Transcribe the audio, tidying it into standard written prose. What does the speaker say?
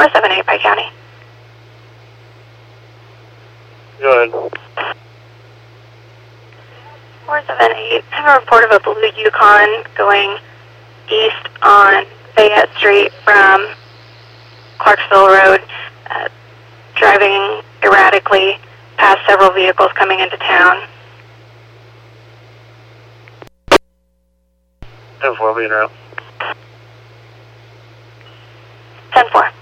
478 Pike County. Go ahead. 478. I have a report of a blue Yukon going east on Fayette Street from Clarksville Road, driving erratically past several vehicles coming into town. 10-4, being route. 10-4.